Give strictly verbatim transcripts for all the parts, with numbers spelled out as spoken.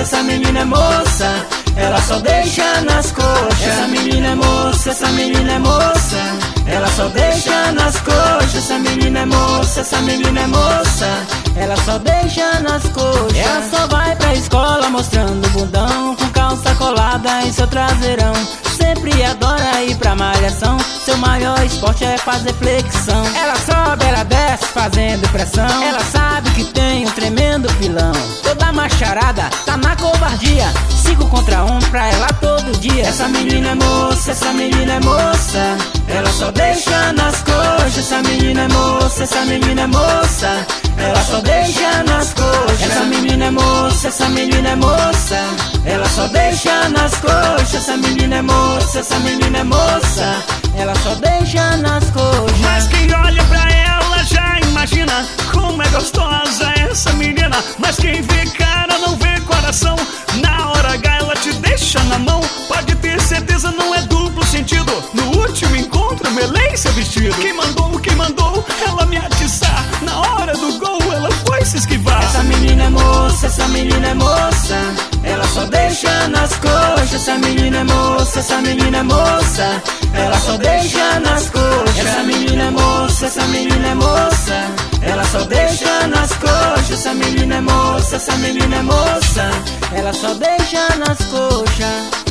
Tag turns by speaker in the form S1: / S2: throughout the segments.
S1: essa menina é moça, ela só deixa nas coxas. Essa menina é moça, essa menina é moça, ela só deixa nas coxas. Essa menina é moça, essa menina é moça, ela só deixa nas coxas. Ela só vai pra escola mostrando o bundão, com calça colada em seu traseirão. Sempre adora ir pra malhação, seu maior esporte é fazer flexão. Ela sobe, ela desce fazendo pressão, ela sabe que tem um tremendo pilão. Toda macharada tá na covardia, cinco contra um pra ela todo dia. Essa menina é moça, essa menina é moça, ela só deixa nas coxas. Essa menina é moça, essa menina é moça, ela só deixa nas coxas. Essa menina é moça, essa menina é moça, ela só deixa nas coxas. Essa menina é moça, essa menina é moça, ela só deixa nas coxas.
S2: Mas quem olha pra ela já imagina como é gostosa essa menina. Mas quem vê cara não vê coração, na hora H ela te deixa na mão. Pode ter certeza, não é duplo sentido, no último encontro melei seu vestido. Quem mandou, quem mandou ela me atiçar, na hora do gol ela foi se esquivar.
S1: Essa menina é moça, essa menina é moça, ela só deixa nas coxas. Essa menina é moça, essa menina é moça, ela só deixa nas coxas. Essa menina é moça, essa menina é moça, ela só deixa nas coxas. Essa menina é moça, essa menina é moça, ela só deixa nas coxas.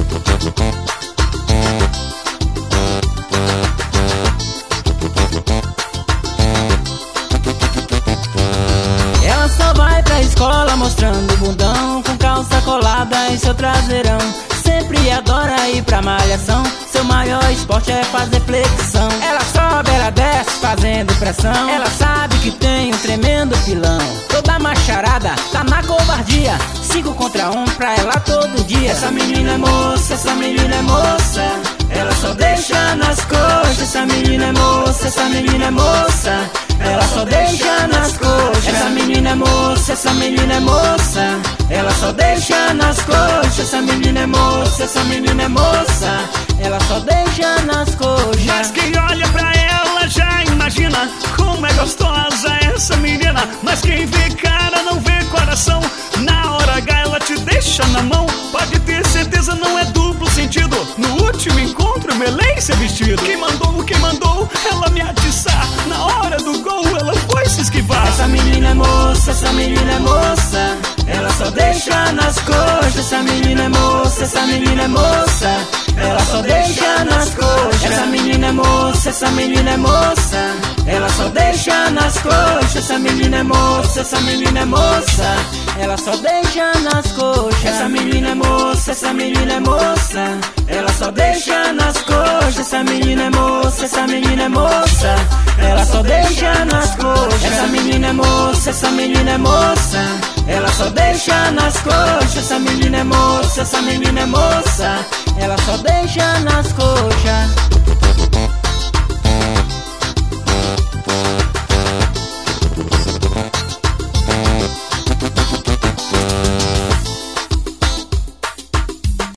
S1: Ela só vai pra escola mostrando o bundão, com calça colada em seu traseirão. Sempre adora ir pra malhação, seu maior esporte é fazer flexão. Ela sobe, ela desce fazendo pressão, ela sabe que tem um tremendo pilão. Toda macharada tá na covardia, cinco contra um pra ela todo dia. Essa menina é moça, essa menina é moça, ela só deixa nas coxas. Essa menina é moça, essa menina é moça, ela só deixa nas coxas. Essa menina é moça, essa menina é moça, ela só deixa nas coxas. Essa menina é moça, essa menina é moça, ela só deixa nas coxas.
S2: Mas quem olha pra ela já imagina como é gostosa essa menina. Mas quem vê cara não vê coração, na hora H ela te deixa na mão. Pode ter certeza, não é duplo sentido, no último encontro melei seu vestido. Quem mandou, quem mandou ela me atiçar, na hora do gol ela foi se esquivar.
S1: Essa menina é moça, essa menina é moça, ela só deixa nas coxas. Essa menina é moça, essa menina é moça, ela só deixa nas coxas. Essa menina é moça, essa menina é moça, ela só deixa nas coxas. Essa menina é moça, essa menina é moça, ela só deixa nas coxas. Essa menina é moça, essa menina é moça, ela só deixa nas coxas. Essa menina é moça, essa menina é moça, ela só deixa nas coxas. Essa menina é moça, essa menina é moça, ela só deixa nas coxas. Essa menina é moça, essa menina é moça, ela só deixa nas coxas.